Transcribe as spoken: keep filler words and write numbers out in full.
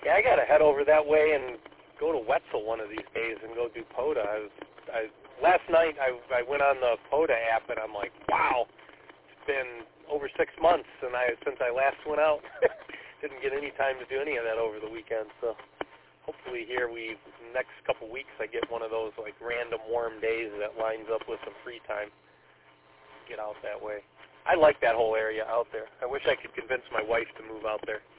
Yeah, I got to head over that way and go to Wetzel one of these days and go do POTA. I was, I, last night I, I went on the POTA app, and I'm like, wow, it's been over six months and I since I last went out. Didn't get any time to do any of that over the weekend, so hopefully here we, next couple weeks, I get one of those like random warm days that lines up with some free time. Get out that way. I like that whole area out there. I wish I could convince my wife to move out there.